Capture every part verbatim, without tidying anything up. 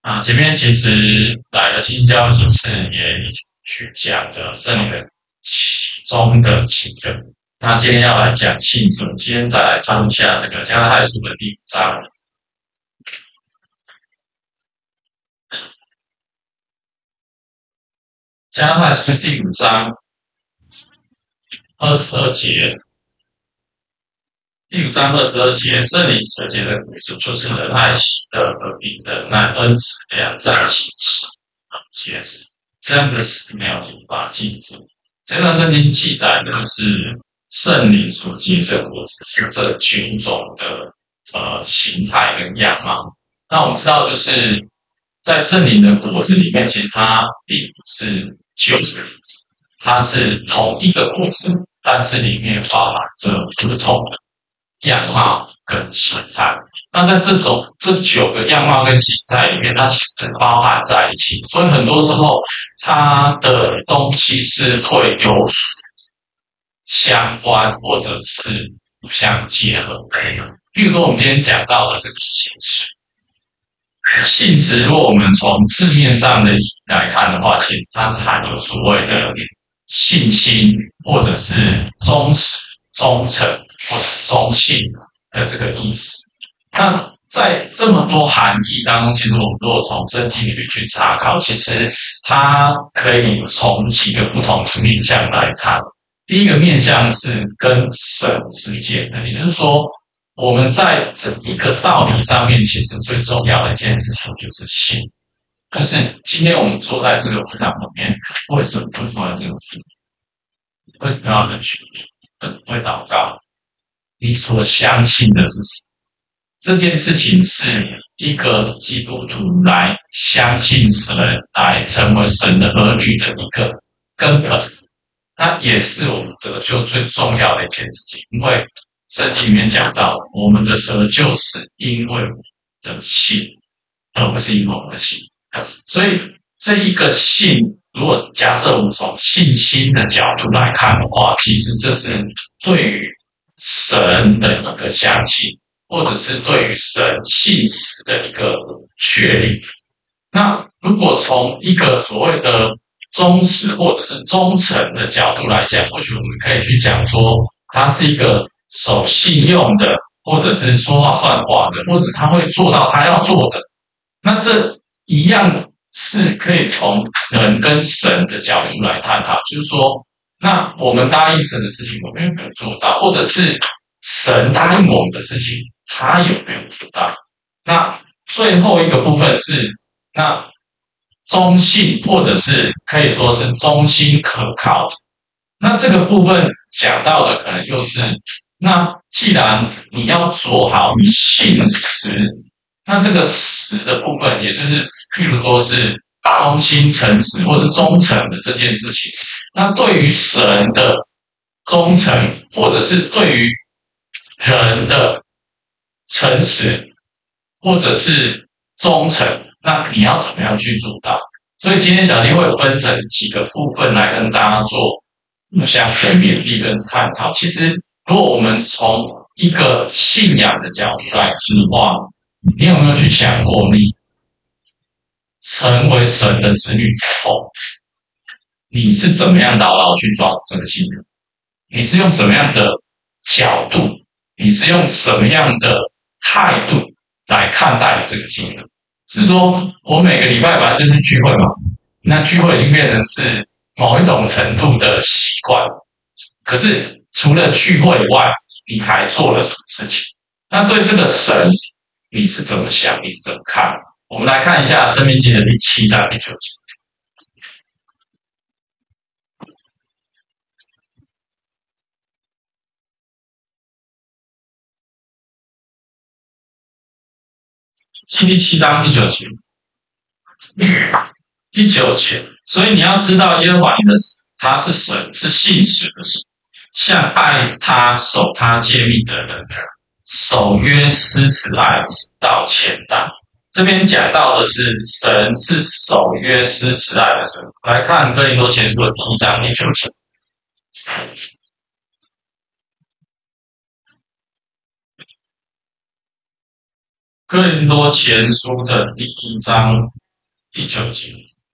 啊，前面其实来了新教几次，也去讲的圣灵的其中的几个。那今天要来讲信使，今天再来看一下这个加拉太书的第五章。加拉太书第五章二十二节，第五章二十二节，圣灵所结的果子就是仁爱、喜乐、和平、忍耐、恩慈、良善、信实、节制。这样的十秒无法禁止。这段圣经记载的是圣灵所结的果子是这九种的呃形态跟样貌。那我们知道，就是在圣灵的果子里面，其实它并不是九个果子，它是同一个果子，但是里面包含着不同的样貌跟形态。那在这种这九个样貌跟形态里面，它其实包含在一起，所以很多时候它的东西是会有相关或者是不相结合的。比如说我们今天讲到的这个信实，信实如果我们从字面上的意义来看的话，其实它是含有所谓的信心，或者是忠实、忠诚或者忠信的这个意思。那在这么多含义当中，其实我们如果从圣经里面去查考，其实它可以从几个不同的面向来看。第一个面向是跟神之间的，也就是说，我们在整一个道理上面，其实最重要的一件事情就是信。就是今天我们坐在这个会场里面，为什么会坐在这个地方？为什么要人去会祷告？你所相信的是什么？这件事情是一个基督徒来相信神，来成为神的儿女的一个根本。那也是我们得救最重要的一件事情，因为圣经里面讲到，我们的得救是因为我们的信，而不是因为我们的信。所以这一个信，如果假设我们从信心的角度来看的话，其实这是对于神的一个相信，或者是对于神信实的一个确立。那如果从一个所谓的忠实或者是忠诚的角度来讲，或许我们可以去讲说，他是一个守信用的，或者是说话算话的，或者他会做到他要做的。那这一样是可以从人跟神的角度来探讨，就是说，那我们答应神的事情，我们有没有做到，或者是神答应我们的事情，他有没有做到？那最后一个部分是，那忠信，或者是可以说是忠心可靠的。那这个部分讲到的可能又是，那既然你要做好你信实，那这个实的部分，也就是譬如说是忠心诚实或者忠诚的这件事情，那对于神的忠诚，或者是对于人的诚实，或者是忠诚，那你要怎么样去做到？所以今天小弟会分成几个部分来跟大家做互相的勉励跟探讨。其实，如果我们从一个信仰的角度来说的话，你有没有去想过，你成为神的子女之后，你是怎么样牢牢去抓住这个信仰？你是用什么样的角度？你是用什么样的态度来看待这个信仰？是说我每个礼拜反正就是聚会嘛，那聚会已经变成是某一种程度的习惯。可是除了聚会以外，你还做了什么事情？那对这个神，你是怎么想？你是怎么看？我们来看一下《申命记》的第七章第九节。第七章第九节，第九节，所以你要知道耶和华你的神，他是神，是信实的神，像爱他、守他诫命的人，守约施慈爱，直到千代。这边讲到的是神是守约施慈爱的神。来看哥林多前书的第一章第九节。哥林多前书的第一章第九节，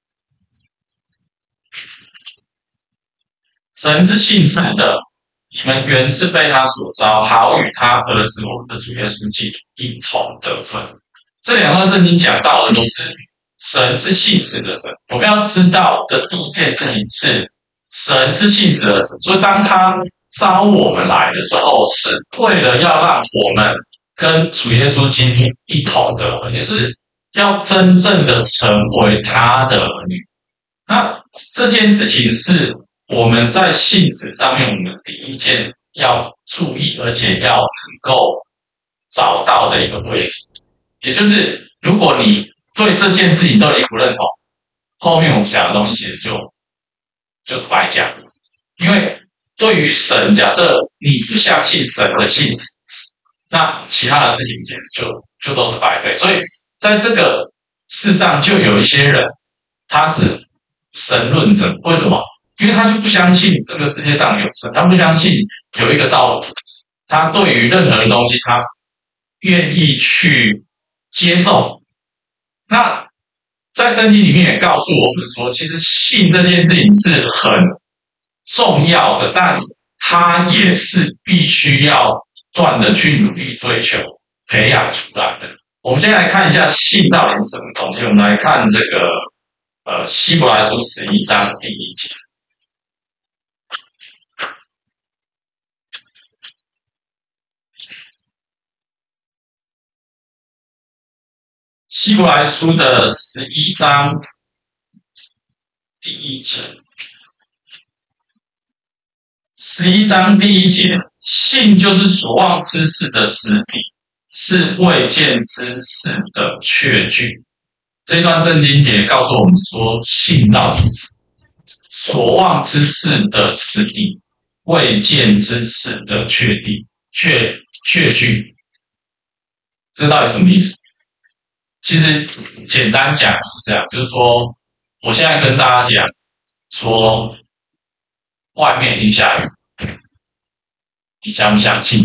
神是信实的，你们原是被他所召，好与他儿子我们的主耶稣基督一同得分。这两段圣经讲到的都是神是信实的神。我们要知道的第一件事情是，神是信实的神，所以当他召我们来的时候，是为了要让我们跟主耶稣基督一同得分，也是要真正的成为他的儿女。那这件事情是我们在信实上面，我们第一件要注意，而且要能够找到的一个位置，也就是如果你对这件事情都一不认同，后面我们讲的东西其实就就是白讲，因为对于神，假设你不相信神的信实，那其他的事情简直就就都是白费。所以在这个世上，就有一些人他是神论者，为什么？因为他就不相信这个世界上有神，他不相信有一个造物主，他对于任何的东西，他愿意去接受。那在圣经里面也告诉我们说，其实信这件事情是很重要的，但它也是必须要不断的去努力追求、培养出来的。我们先来看一下信到底是什么东西。我们来看这个呃希伯来书十一章第一节。希伯来书的十一章第一节，十一章第一节，信就是所望之事的实底，是未见之事的确据。这段圣经节告诉我们说，信到底是所望之事的实底，未见之事的确定、确确据。这到底什么意思？其实简单讲是这样，就是说，我现在跟大家讲说，外面已经下雨，你相不相信？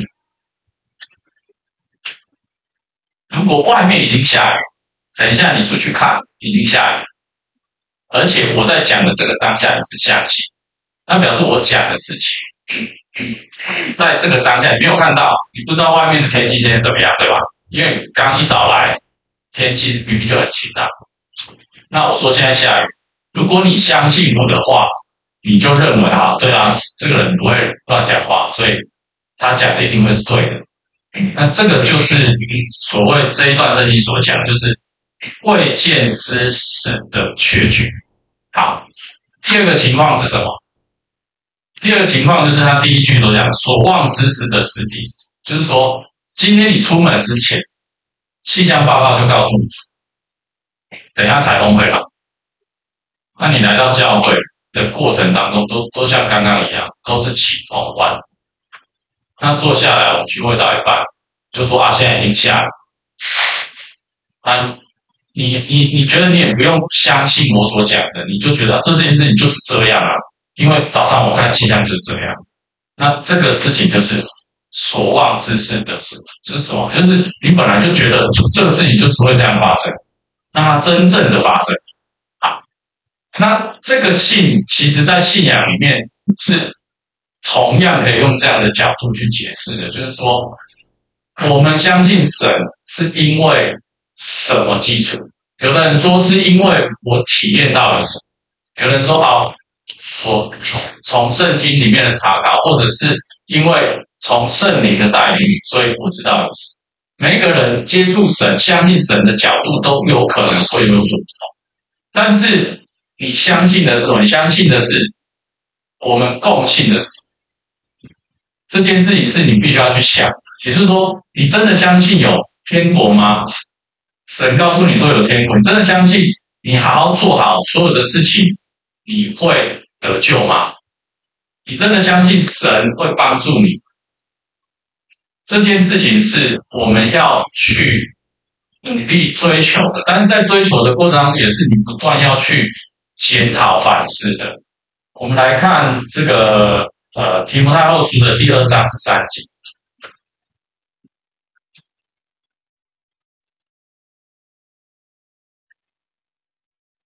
如果外面已经下雨，等一下你出去看，已经下雨，而且我在讲的这个当下你是相信，那表示我讲的事情，在这个当下你没有看到，你不知道外面的天气现在怎么样，对吧？因为刚一早来，天气明明就很晴朗。那我说现在下雨，如果你相信我的话，你就认为啊，对啊，这个人不会乱讲话，所以他讲的一定会是对的。那这个就是所谓这一段圣经所讲，就是未见之事的确据。好，第二个情况是什么？第二个情况就是他第一句都讲所望之事的实底，就是说今天你出门之前，气象报告就告诉你，等一下台风会来。那你来到教会的过程当中，都都像刚刚一样，都是起风弯。那坐下来，我们聚会到一半，就说啊，现在已经下了。啊，你你你觉得你也不用相信我所讲的，你就觉得这件事情就是这样啊，因为早上我看气象就是这样。那这个事情就是所望之事的事，就是什么？就是你本来就觉得这个事情就是会这样发生，那它真正的发生啊，那这个信其实在信仰里面是同样可以用这样的角度去解释的，就是说我们相信神是因为什么基础？有的人说是因为我体验到了什么，有人说好，我从圣经里面的查考，或者是因为从圣灵的带领，所以我知道有什么。每一个人接触神、相信神的角度都有可能会有所不同，但是你相信的是什么？你相信的是我们共信的是什么？这件事情是你必须要去想，也就是说，你真的相信有天国吗？神告诉你说有天国，你真的相信你好好做好所有的事情，你会得救吗？你真的相信神会帮助你？这件事情是我们要去努力追求的，但是在追求的过程当中，也是你不断要去检讨反思的。我们来看这个呃提摩太后书的第二章十三节。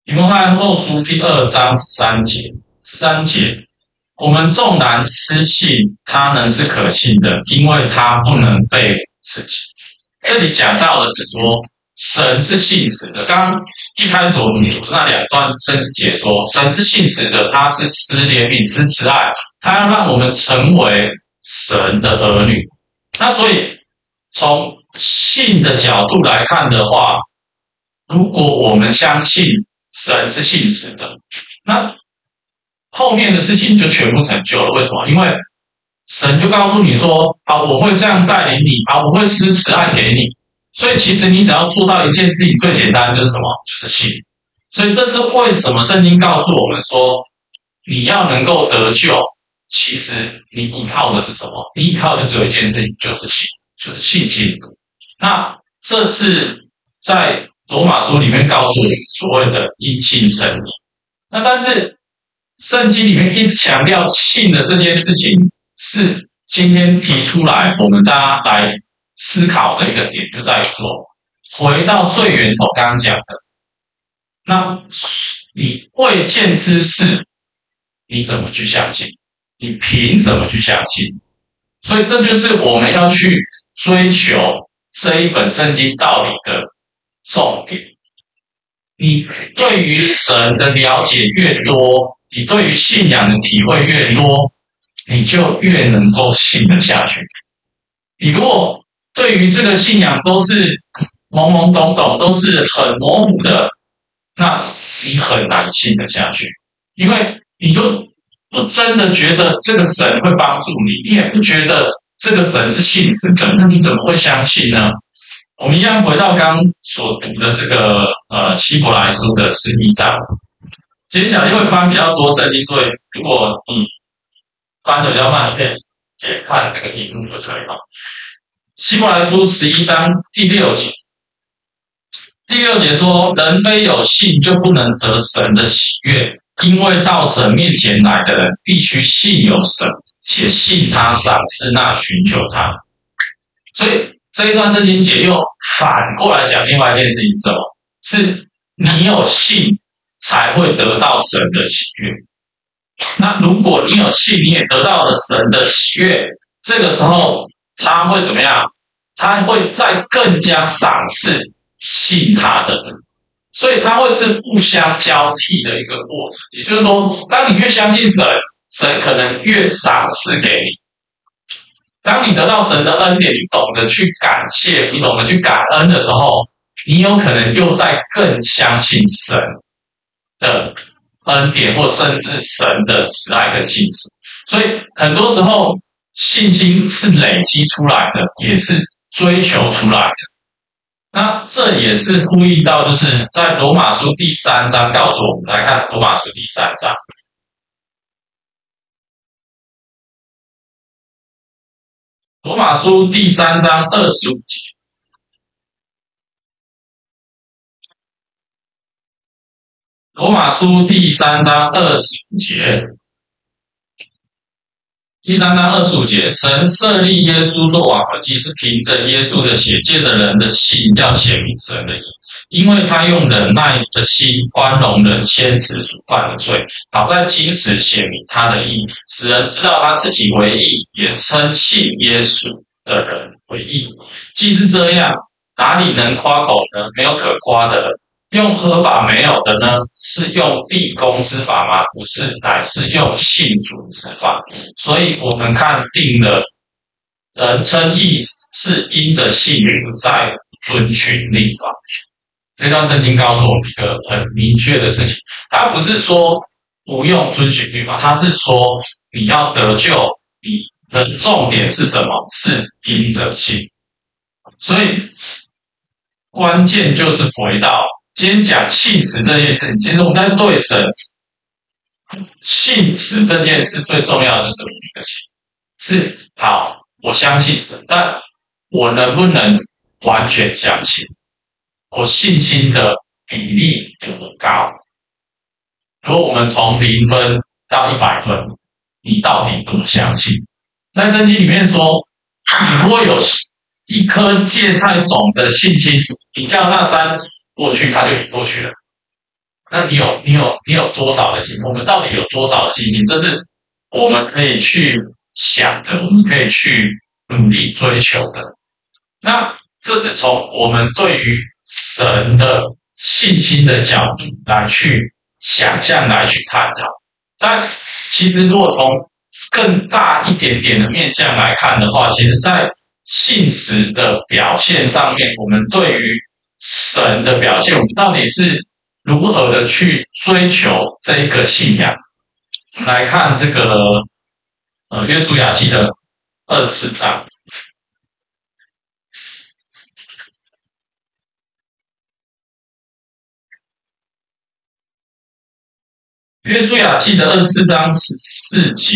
你们看后书第二章十三节，十三节，我们纵然失信，他能是可信的，因为他不能被刺激。这里讲到的是说，神是信实的。刚刚一开始我们读那两段圣经解说，神是信实的，他是施怜悯、施慈爱，他要让我们成为神的儿女。那所以从信的角度来看的话，如果我们相信神是信实的，那后面的事情就全部成就了。为什么？因为神就告诉你说，啊，我会这样带领你，啊，我会施慈爱给你。所以其实你只要做到一件事情，最简单就是什么？就是信。所以这是为什么圣经告诉我们说，你要能够得救，其实你依靠的是什么？你依靠的只有一件事情，就是信，就是信心。那这是在罗马书里面告诉你所谓的因信称义。那但是圣经里面一直强调信的这件事情，是今天提出来我们大家来思考的一个点，就在于说，回到最源头刚刚讲的，那你未见之事，你怎么去相信？你凭什么去相信？所以这就是我们要去追求这一本圣经道理的重点。你对于神的了解越多，你对于信仰的体会越多，你就越能够信得下去。你如果对于这个信仰都是懵懵懂懂，都是很模糊的，那你很难信得下去，因为你就不真的觉得这个神会帮助你，你也不觉得这个神是信实的，那你怎么会相信呢？我们一样回到刚刚所读的这个呃希伯来书的十一章，其实小弟会翻比较多圣经，所以如果你翻的比较慢，可以先看那个题目就可以了。希伯来书十一章第六节，第六节说：人非有信就不能得神的喜悦，因为到神面前来的人必须信有神，且信他赏赐那寻求他。所以这一段圣经节又反过来讲另外一件事情是什么？是你有信才会得到神的喜悦。那如果你有信，你也得到了神的喜悦，这个时候他会怎么样？他会再更加赏赐信他的人，所以他会是互相交替的一个过程。也就是说，当你越相信神，神可能越赏赐给你。当你得到神的恩典，你懂得去感谢，你懂得去感恩的时候，你有可能又在更相信神的恩典，或甚至神的慈爱跟信实。所以很多时候信心是累积出来的，也是追求出来的。那这也是呼应到，就是在罗马书第三章告诉我们，来看罗马书第三章。罗马书第三章二十五节，罗马书第三章二十五节，第三章二十五节，神设立耶稣做挽回祭，是凭着耶稣的血，借着人的信，要显明神的义，因为他用忍耐的心宽容人先时所犯的罪，好在今时显明他的义，使人知道他自己为义，也称信耶稣的人为义。既是这样，哪里能夸口呢？没有可夸的了。用合法没有的呢？是用立功之法吗？不是，乃是用信主之法。所以我们看定了，人称义是因着信，不再遵循律法。这段圣经告诉我们一个很明确的事情，它不是说不用遵循律法，它是说你要得救，你的重点是什么？是因着信。所以关键就是回到今天讲信实这件事情，其实我们在对神信实这件事最重要的是什么一个信？是好，我相信神，但我能不能完全相信？我信心的比例有多高？如果我们从零分到一百分，你到底多相信？在圣经里面说，你如果有一颗芥菜种的信心，你叫那山过去，它就过去了。 那你有你有你有多少的信心？我们到底有多少的信心？这是我们可以去想的，我们可以去努力追求的。那这是从我们对于神的信心的角度来去想象、来去探讨。但其实如果从更大一点点的面向来看的话，其实在信实的表现上面，我们对于神的表现，我们到底是如何的去追求这个信仰？来看这个呃约书亚记的二十四章。约书亚记的二十四章十四节，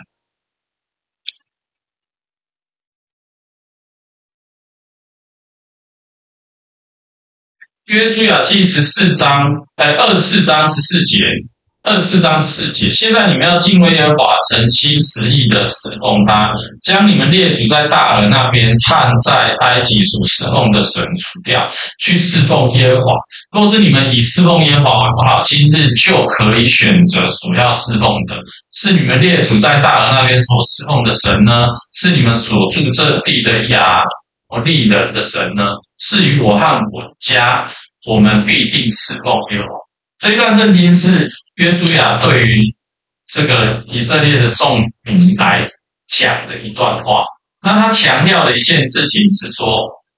约书亚记十四章，哎，二十四章十四节，二十四章四节。现在你们要敬畏耶和华，诚心实意的侍奉他，将你们列祖在大俄那边和在埃及所侍奉的神除掉，去侍奉耶和华。若是你们以侍奉耶和华为好，今日就可以选择所要侍奉的，是你们列祖在大俄那边所侍奉的神呢，是你们所住这地的亚摩利人的神呢？至于我和我家，我们必定侍奉耶和华。这一段圣经是约书亚对于这个以色列的众民来讲的一段话。那他强调的一件事情是说，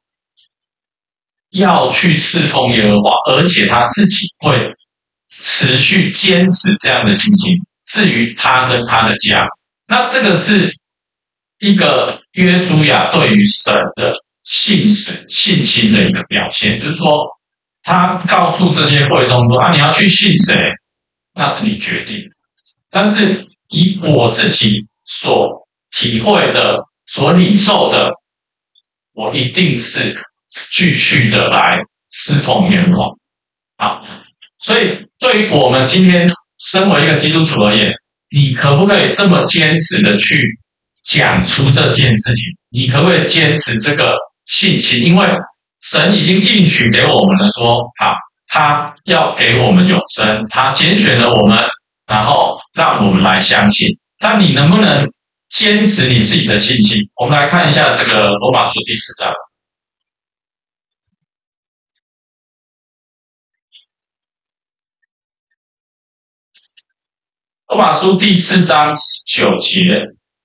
要去侍奉耶和华，而且他自己会持续坚持这样的信心。至于他跟他的家，那这个是一个约书亚对于神的信实信心的一个表现，就是说，他告诉这些会众说：“啊，你要去信谁，那是你决定的。但是以我自己所体会的、所领受的，我一定是继续的来侍奉耶和华。”啊，所以对于我们今天身为一个基督徒而言，你可不可以这么坚持的去讲出这件事情？你可不可以坚持这个信心？因为神已经应许给我们了说，好，他要给我们永生，他拣选了我们，然后让我们来相信。但你能不能坚持你自己的信心？我们来看一下这个罗马书第四章。罗马书第四章十九节。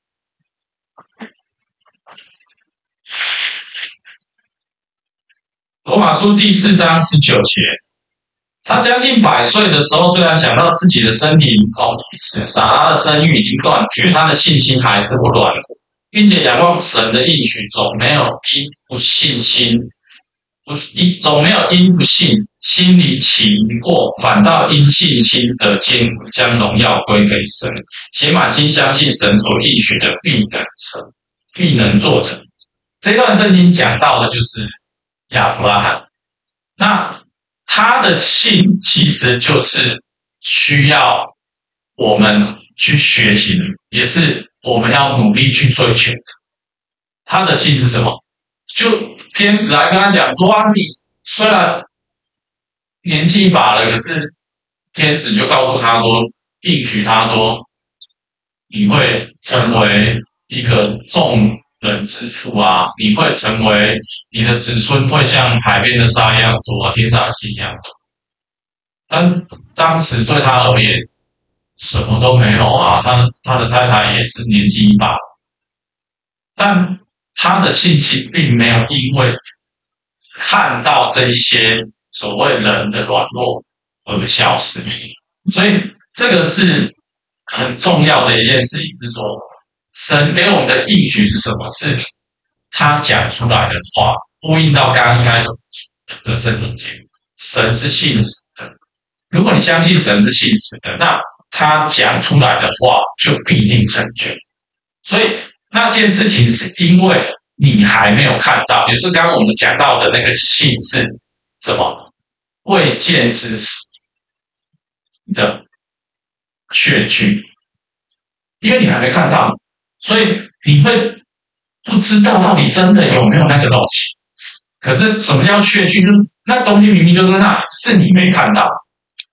罗马书第四章十九节，他将近百岁的时候，虽然想到自己的身体哦已死，撒拉的生育已经断绝，他的信心还是不软弱，并且仰望神的应许，总没有因不信心，不因总没有因不信心里起疑过，反倒因信心的坚固，将荣耀归给神，且满心相信神所应许的必能成，必能做成。这段圣经讲到的就是亚伯拉罕，那他的信其实就是需要我们去学习的，也是我们要努力去追求的。他的信是什么？就天使来跟他讲说啊，你虽然年纪一把了，可是天使就告诉他说，应许他说，你会成为一个众人之父啊，你会成为你的子孙会像海边的沙一样多，天上的星一样多。但当时对他而言，什么都没有啊，他他的太太也是年纪一把，但他的信心并没有因为看到这一些所谓人的软弱而消失。所以这个是很重要的一件事情，是说神给我们的应许是什么？是他讲出来的话，呼应到刚刚应该所的圣经节，神是信实的。如果你相信神是信实的，那他讲出来的话就必定成就。所以那件事情是因为你还没有看到，也就是刚刚我们讲到的那个信是什么？未见之事的确据，因为你还没看到，所以你会不知道到底真的有没有那个东西。可是什么叫确据？就是那东西明明就是那里，只是你没看到。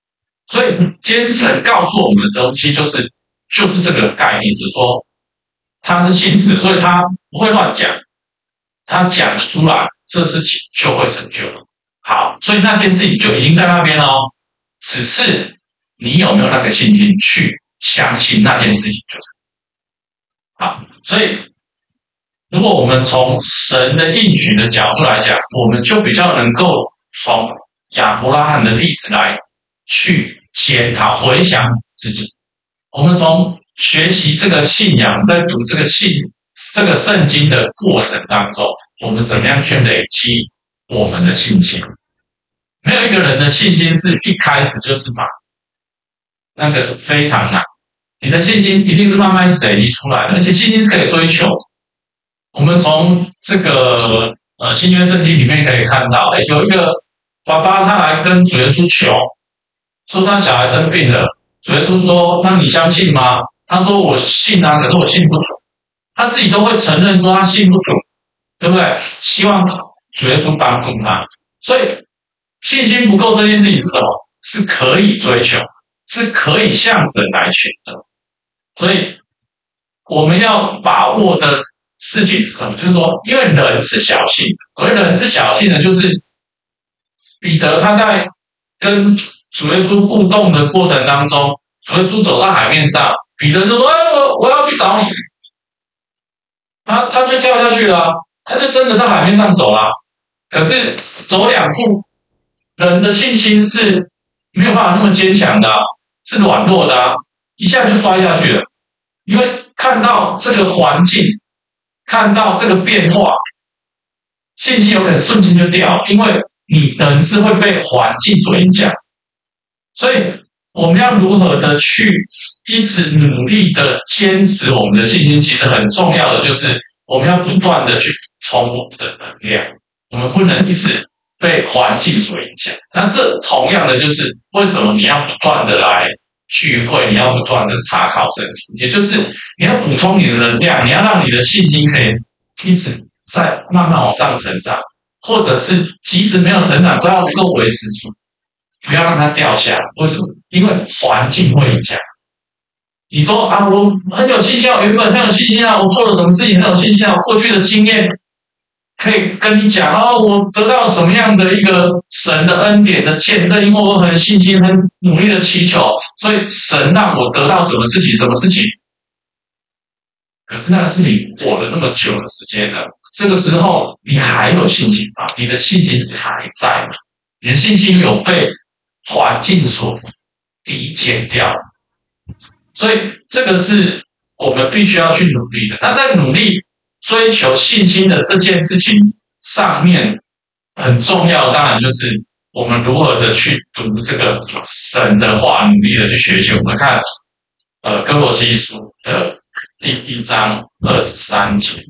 所以今天神告诉我们的东西就是就是这个概念，就是说他是信实的，所以他不会乱讲，他讲出来这事情就会成就了。好，所以那件事情就已经在那边了哦，只是你有没有那个信心去相信那件事情就是好。所以如果我们从神的应许的角度来讲，我们就比较能够从亚伯拉罕的例子来去检讨回想自己。我们从学习这个信仰，在读这个信这个圣经的过程当中，我们怎么样去累积我们的信心？没有一个人的信心是一开始就是满，那个是非常难。你的信心一定是慢慢累积出来的，而且信心是可以追求。我们从这个呃新约圣经里面可以看到，哎，有一个爸爸他来跟主耶稣求，说他小孩生病了，主耶稣说：“那你相信吗？”他说：“我信啊，可是我信不足。”他自己都会承认说他信不足，对不对？希望主耶稣帮助他。所以信心不够这件事情是什么？是可以追求，是可以向神来寻的。所以我们要把握的事情是什么？就是说，因为人是小性的，所谓人是小性的，就是彼得他在跟主耶稣互动的过程当中，主耶稣走到海面上，彼得就说：“哎，我我要去找你。”他他就跳下去了、啊，他就真的在海面上走了、啊。可是走两步，人的信心是没有办法那么坚强的、啊，是软弱的、啊，一下就摔下去了。因为看到这个环境，看到这个变化，信心有可能瞬间就掉，因为你人是会被环境所影响。所以我们要如何的去一直努力的坚持我们的信心，其实很重要的就是我们要不断的去充我们的能量，我们不能一直被环境所影响。那这同样的就是为什么你要不断的来聚会，你要不断的查考圣经，也就是你要补充你的能量，你要让你的信心可以一直在慢慢往上成长，或者是即使没有成长，都要能够维持住，不要让它掉下。为什么？因为环境会影响。你说啊，我很有信心啊，原本很有信心啊，我做了什么事情很有信心啊，我过去的经验可以跟你讲哦，我得到什么样的一个神的恩典的见证，因为我很信心，很努力的祈求，所以神让我得到什么事情，什么事情。可是那个事情过了那么久的时间了，这个时候你还有信心吗？你的信心还在吗？你的信心有被环境所抵减掉？所以这个是我们必须要去努力的。那在努力追求信心的这件事情上面，很重要，当然就是我们如何的去读这个神的话，努力的去学习。我们看呃哥罗西书的第一章二十三节。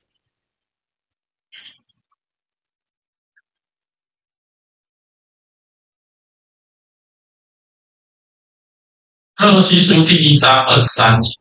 哥罗西书第一章二十三节。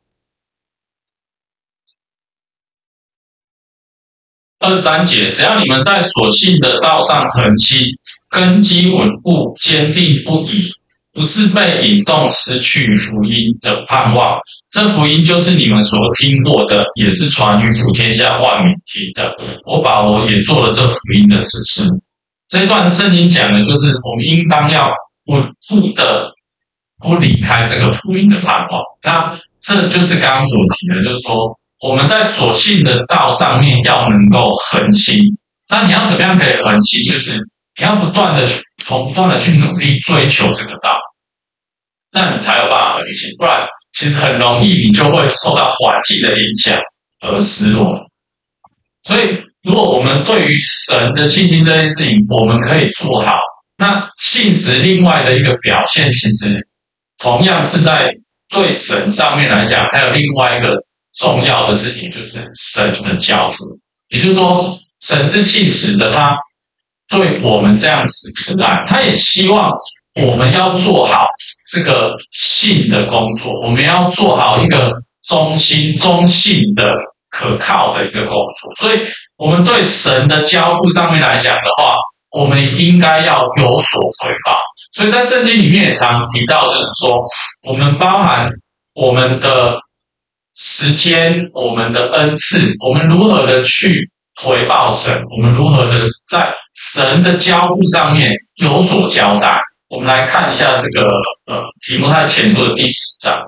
二十三节，只要你们在所信的道上恒基，根基稳固，坚定不移，不是被引动失去福音的盼望。这福音就是你们所听过的，也是传于普天下万民听的。我保罗也做了这福音的指示。这段圣经讲的就是我们应当要稳固的不离开这个福音的盼望。那这就是刚刚所提的，就是说我们在所信的道上面要能够恒心。那你要怎么样可以恒心？就是你要不断的从不断的去努力追求这个道，那你才有办法恒心。不然其实很容易你就会受到环境的影响而失落。所以如果我们对于神的信心这件事情我们可以做好，那信实另外的一个表现，其实同样是在对神上面来讲，还有另外一个重要的事情，就是神的交付。也就是说神是信实的，他对我们这样子慈爱，他也希望我们要做好这个信的工作，我们要做好一个忠心忠信的可靠的一个工作。所以我们对神的交付上面来讲的话，我们应该要有所回报。 所以在圣经里面也常提到，就是说，我们包含我们的时间、我们的恩赐，我们如何的去回报神，我们如何的在神的交付上面有所交代。我们来看一下这个呃提摩太前书的第十章。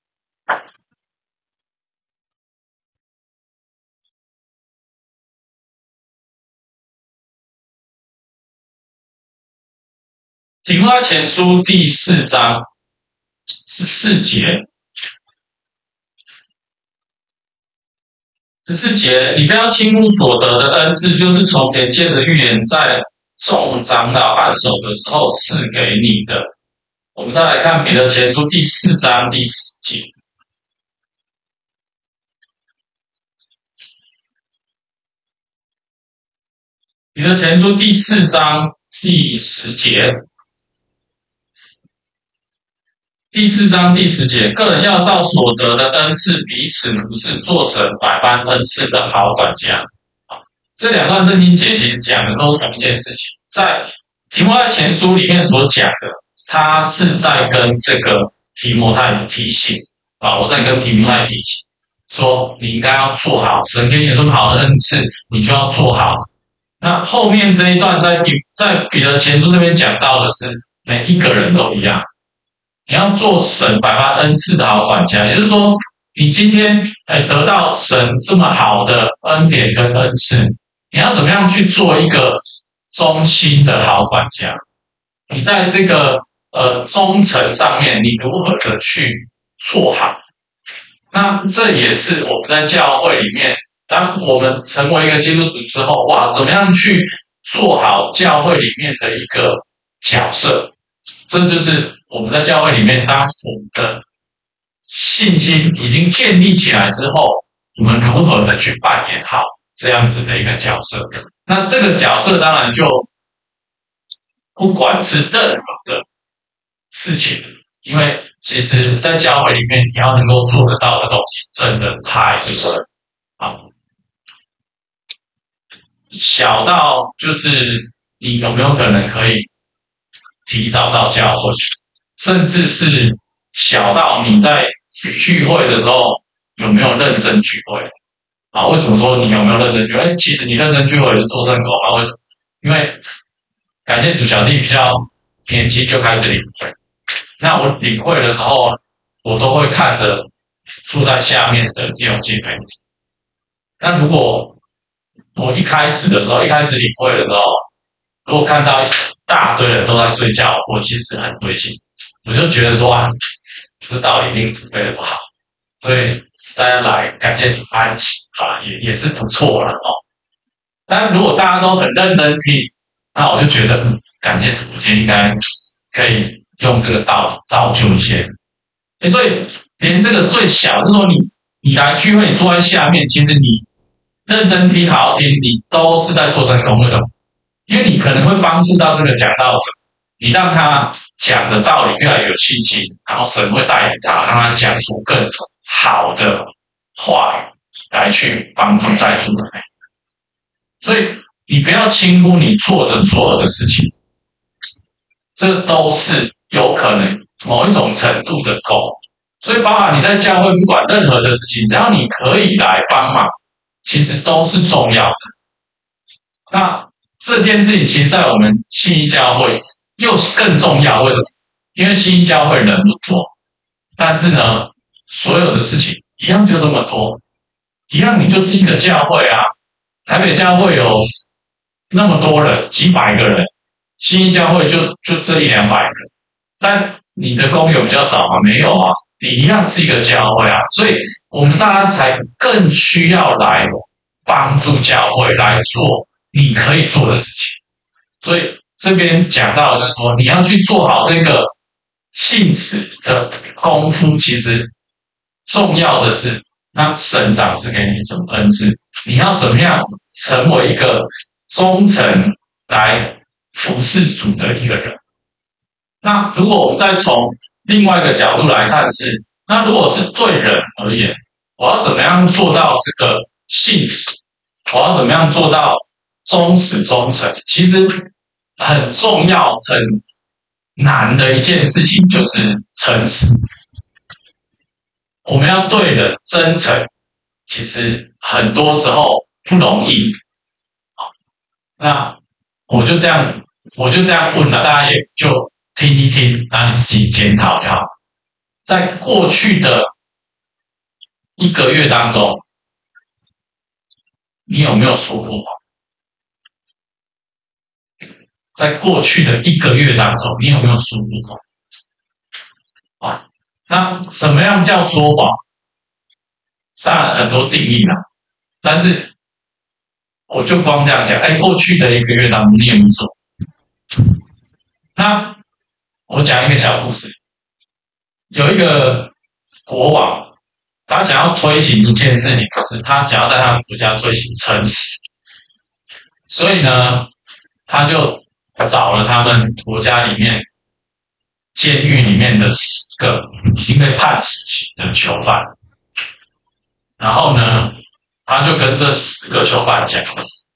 提摩太前书第四章十四节，十四节，你不要轻忽所得的恩赐，就是从前借着预言在众长老按手的时候赐给你的。我们再来看彼得前书第四章第十节。彼得前书第四章第十节。第四章第十节，个人要照所得的恩赐彼此服侍，做神百般恩赐的好管家。这两段圣经节其实讲的都是同一件事情，在提摩太前书里面所讲的，他是在跟这个提摩太提醒啊，我在跟提摩太提醒说，你应该要做好，神给你有这么好的恩赐，你就要做好。那后面这一段在在彼得前书这边讲到的是，每一个人都一样。你要做神百般恩赐的好管家，也就是说，你今天哎得到神这么好的恩典跟恩赐，你要怎么样去做一个忠心的好管家？你在这个呃忠诚上面，你如何的去做好？那这也是我们在教会里面，当我们成为一个基督徒之后，哇，怎么样去做好教会里面的一个角色？这就是我们在教会里面，当我们的信心已经建立起来之后，我们如何的去扮演好这样子的一个角色？那这个角色当然就不管是任何的事情，因为其实在教会里面，你要能够做得到的东西真的太多了啊！小到就是你有没有可能可以提早到教会，甚至是小到你在聚会的时候有没有认真聚会啊？为什么说你有没有认真聚会？哎，其实你认真聚会是做圣狗啊？为什么？因为感谢主小弟比较年轻就开始领会，那我领会的时候，我都会看着住在下面的弟兄姐妹。那如果我一开始的时候，一开始领会的时候，如果看到一大堆人都在睡觉，我其实很灰心，我就觉得说啊，这道理一定准备的不好，所以大家来感谢主安息啊，也也是不错了哦。但如果大家都很认真听，那我就觉得，嗯，感谢主，我今天应该可以用这个道理造就一些人。所以连这个最小，就是说你你来聚会，你坐在下面，其实你认真听、好好听，你都是在做圣工。为什么？因为你可能会帮助到这个讲道者，你让他讲的道理越来越有信心，然后神会带领他，让他讲出更好的话语来去帮助在座的人。所以你不要轻忽你做的所有的事情，这都是有可能某一种程度的功。所以包含你在教会不管任何的事情，只要你可以来帮忙，其实都是重要的。那这件事情其实在我们信义教会又更重要，为什么？因为信义教会人不多，但是呢，所有的事情一样就这么多，一样你就是一个教会啊。台北教会有那么多人，几百个人，信义教会就就这一两百人，但你的工友比较少吗？没有啊，你一样是一个教会啊，所以我们大家才更需要来帮助教会来做你可以做的事情。所以这边讲到的就是说，你要去做好这个信使的功夫，其实重要的是，那神赏是给你什么恩赐？你要怎么样成为一个忠诚来服侍主的一个人？那如果我们再从另外一个角度来看是，那如果是对人而言，我要怎么样做到这个信使？我要怎么样做到忠实忠诚？其实很重要，很难的一件事情就是诚实。我们要对人真诚，其实很多时候不容易。那我就这样，我就这样问了，大家也就听一听，让你自己检讨就好。在过去的一个月当中，你有没有说过谎？在过去的一个月当中，你有没有说过谎？啊，那什么样叫说谎？当然很多定义啦，但是我就光这样讲，哎，过去的一个月当中，你有没有做？那我讲一个小故事，有一个国王，他想要推行一件事情，可是他想要在他国家推行诚实，所以呢，他就找了他们国家里面监狱里面的十个已经被判死刑的囚犯，然后呢，他就跟这十个囚犯讲，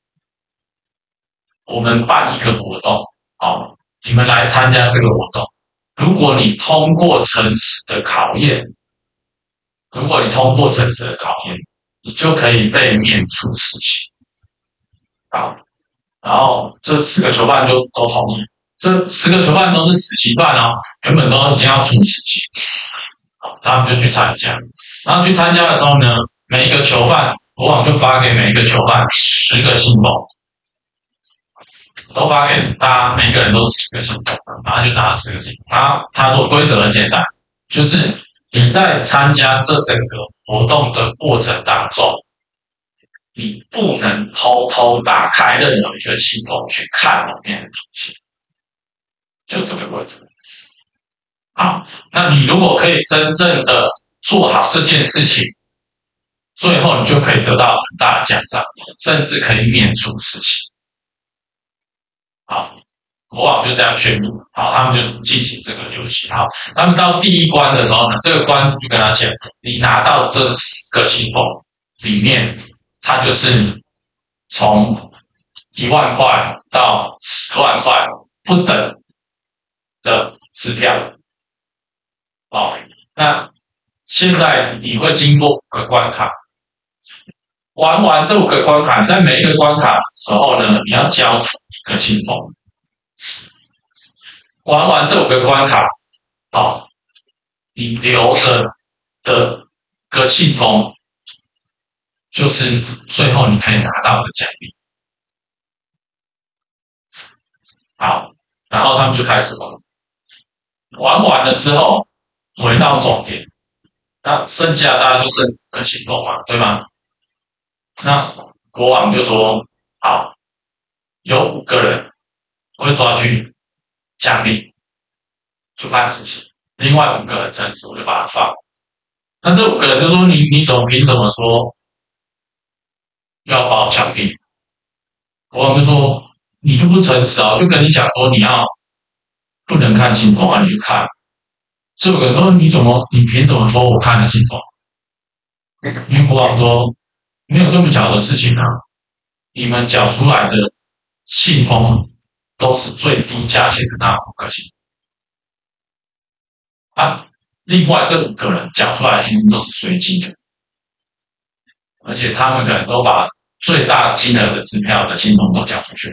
我们办一个活动，哦，你们来参加这个活动。如果你通过诚实的考验，如果你通过诚实的考验，你就可以被免除死刑。好，然后这十个囚犯就都同意。这十个囚犯都是死刑犯哦，原本都已经要处死刑，好，他们就去参加。然后去参加的时候呢，每一个囚犯，国王就发给每一个囚犯十个信封，都发给大家，每个人都是十个信封，然后就拿十个信封。然后他说规则很简单，就是你在参加这整个活动的过程当中，你不能偷偷打开任何一个信封去看里面的东西，就这个规则。好，那你如果可以真正的做好这件事情，最后你就可以得到很大的奖赏，甚至可以免除死刑。好，国王就这样宣布，好，他们就进行这个游戏。好，他们到第一关的时候呢，这个关主就跟他讲，你拿到这十个信封里面，它就是从一万块到十万块不等的支票。哦，那现在你会经过五个关卡，玩完这五个关卡，在每一个关卡的时候呢，你要交出一个信封。玩完这五个关卡，哦，你留着的个信封，就是最后你可以拿到的奖励。好，然后他们就开始玩，玩完了之后回到终点，那剩下大家就剩五个信封嘛，对吗？那国王就说：好，有五个人我会抓去奖励，就判死刑；另外五个人诚实，我就把他放。那这五个人就说：你你怎么凭什么说要把我枪毙？国王就说：你就不诚实啊！我就跟你讲说你要不能看信封啊，你去看。这五个人说：你怎么你凭什么说我看了信封？因为国王说没有这么巧的事情啊，你们缴出来的信封都是最低价钱的那五个信啊，另外这五个人缴出来的信封都是随机的，而且他们可能都把最大金额的支票的信封都缴出去。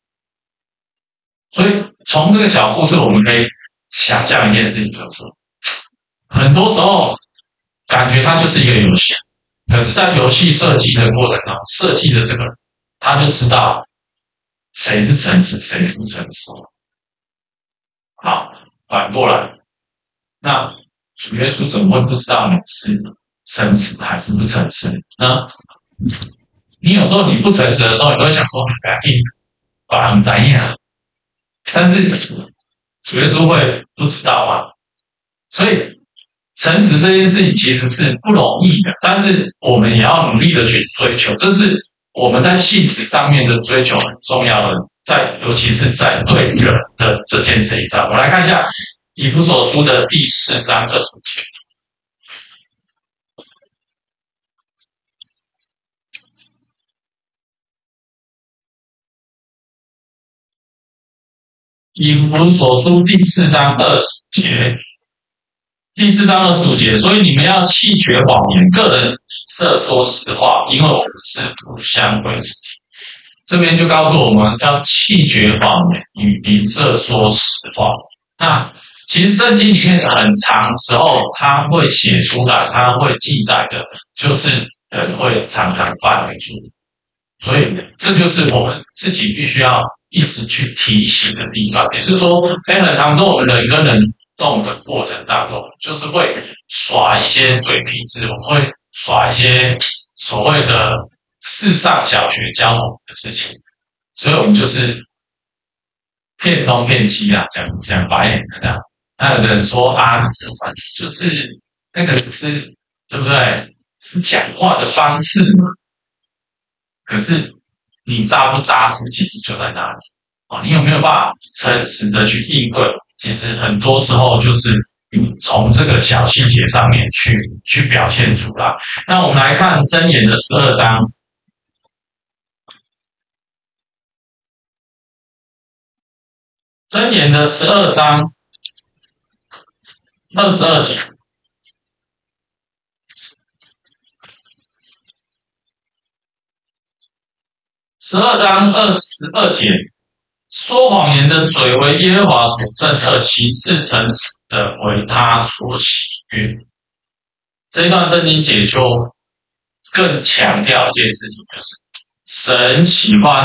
所以从这个小故事，我们可以想象一件事情，就是说，很多时候感觉它就是一个游戏，可是，在游戏设计的过程中，设计的这个人他就知道谁是诚实，谁是不诚实。好，反过来，那主耶稣怎么会不知道你是诚实还是不诚实呢？你有时候你不诚实的时候，你都会想说：哎，把他们怎样？但是主耶稣会不知道吗？所以诚实这件事情其实是不容易的，但是我们也要努力的去追求，这是我们在信实上面的追求很重要的，在尤其是在对人的这件事情上。我们来看一下以弗所书的第四章二十五节。 以弗所书第四章二十节，第四章二十五节，所以你们要弃绝谎言，个人以色说实话，因为我们是不相归之体。这边就告诉我们要弃绝谎言，与邻舍说实话。那其实圣经里面很长时候，它会写出来，它会记载的，就是人会常常犯的错，所以这就是我们自己必须要一直去提醒的地方。也就是说，哎，很长时候我们人跟人动的过程当中，就是会耍一些嘴皮子，我们会耍一些所谓的世上小学教我们的事情，所以我们就是骗东骗西啊，讲讲白一点的这样。那有的人说啊，就是那个只是对不对？是讲话的方式嘛。可是你扎不扎实，其实就在那里哦。你有没有办法诚实的去应对？其实很多时候就是从这个小细节上面去去表现出来。那我们来看箴言的十二章，箴言的十二章二十二节。十二章二十二节，说谎言的嘴为耶和华所憎恶，行事诚实的为他所喜悦。这一段圣经解就更强调一件事情，就是神喜欢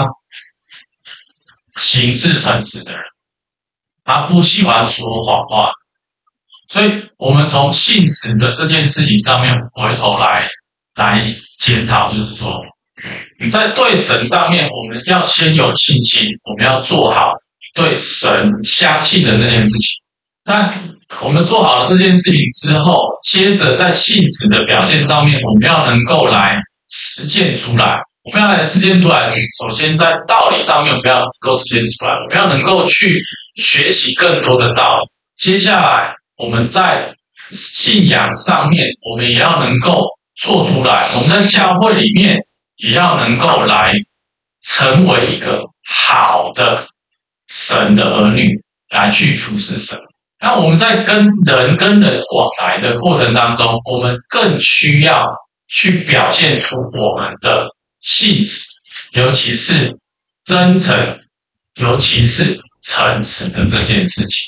行事诚实的人，他不喜欢说谎话。所以我们从信实的这件事情上面回头来来检讨，就是说你在对神上面，我们要先有信心，我们要做好对神相信的那件事情。那我们做好了这件事情之后，接着在信实的表现上面，我们要能够来实践出来。我们要来实践出来，首先在道理上面我们要能够实践出来，我们要能够去学习更多的道理。接下来我们在信仰上面，我们也要能够做出来。我们在教会里面也要能够来成为一个好的神的儿女，来去服侍神。那我们在跟人跟人往来的过程当中，我们更需要去表现出我们的信实，尤其是真诚，尤其是诚实的这件事情。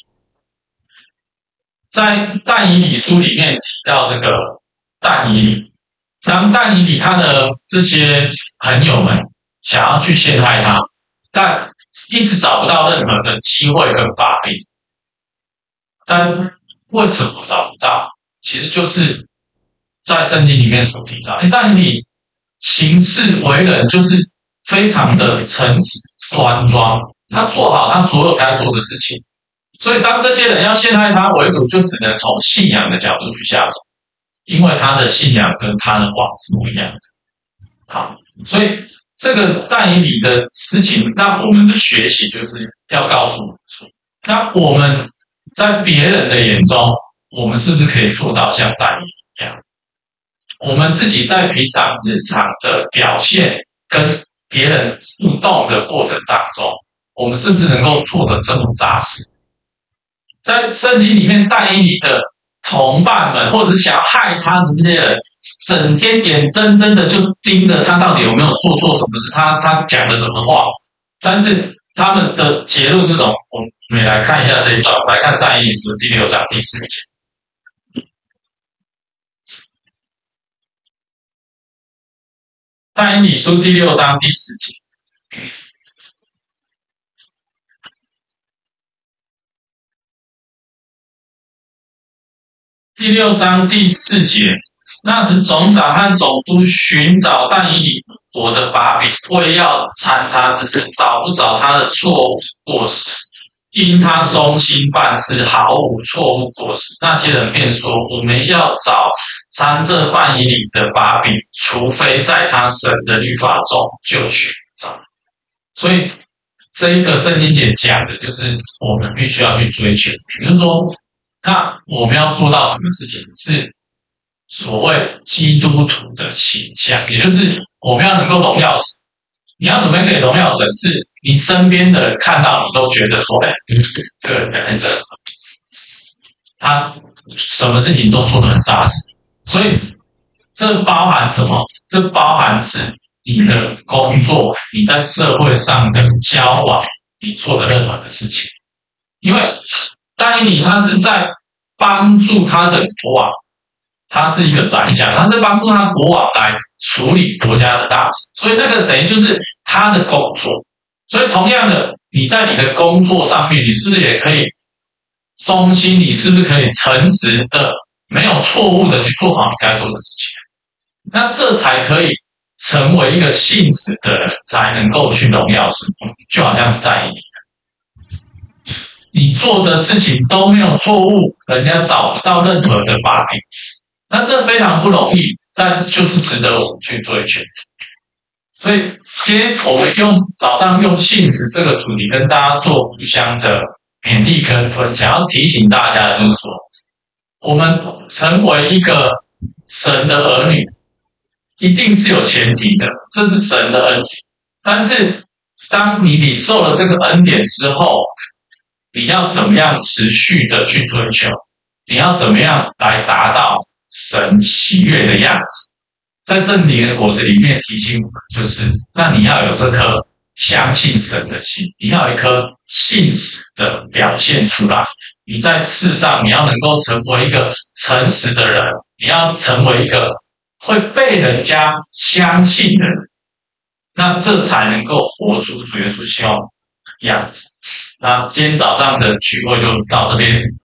在但以理书里面提到这个但以理，当但以理他的这些朋友们想要去陷害他，但一直找不到任何的机会跟把柄。但为什么找不到？其实就是在圣经里面所提到，但以理行事为人就是非常的诚实端庄，他做好他所有该做的事情。所以当这些人要陷害他，为主就只能从信仰的角度去下手，因为他的信仰跟他的话是不一样的。好，所以这个但以理的事情，那我们的学习就是要告诉我们说，那我们在别人的眼中，我们是不是可以做到像但以理一样？我们自己在平常日常的表现跟别人互动的过程当中，我们是不是能够做得这么扎实？在圣经里面，但以理的同伴们，或者是想要害他的这些人，整天眼睁睁的就盯着他到底有没有做错什么事，他他讲了什么话。但是他们的结论这种，我们也来看一下这一段，来看但以理书第六章第四节。但以理书第六章第四节。第六章第四节，那时总长和总督寻找但以理国的把柄，为要参他之事，找不着他的错误过失，因他忠心办事，毫无错误过失。那些人便说：我们要找参这但以理的把柄，除非在他神的律法中就寻找。所以这一个圣经节讲的就是我们必须要去追求，也就是说，那我们要做到什么事情？是所谓基督徒的形象，也就是我们要能够荣耀神。你要怎么样可以荣耀神？是你身边的人看到你都觉得说，哎，这个人的他什么事情都做得很扎实，所以这包含什么？这包含是你的工作，你在社会上的交往，你做的任何的事情。因为戴妮他是在帮助他的国王，他是一个宰相，他在帮助他国王来处理国家的大事，所以那个等于就是他的工作。所以同样的，你在你的工作上面，你是不是也可以忠心？你是不是可以诚实的、没有错误的去做好你该做的事情？那这才可以成为一个信实的人，才能够去荣耀神。就好像是戴妮，你做的事情都没有错误，人家找不到任何的把柄，那这非常不容易，但就是值得我们去追求。所以今天我们用早上用信实这个主题跟大家做互相的勉励跟分享，要提醒大家的就是说，我们成为一个神的儿女，一定是有前提的，这是神的恩典。但是当你领受了这个恩典之后，你要怎么样持续的去追求？你要怎么样来达到神喜悦的样子？在圣灵的果子里面提醒我们，就是那你要有这颗相信神的心，你要有一颗信实的表现出来。你在世上，你要能够成为一个诚实的人，你要成为一个会被人家相信的人，那这才能够活出主耶稣希望的样子。那今天早上的聚会就到这边